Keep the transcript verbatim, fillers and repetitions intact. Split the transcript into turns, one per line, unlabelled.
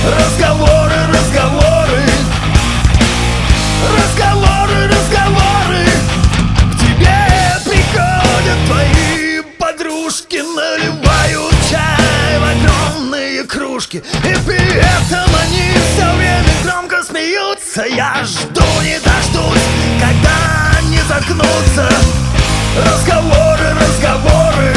Разговоры, разговоры, разговоры, разговоры. К тебе приходят твои подружки, наливают чай в огромные кружки, и при этом они все время громко смеются. Я жду, не дождусь, когда они заткнутся. Разговоры, разговоры,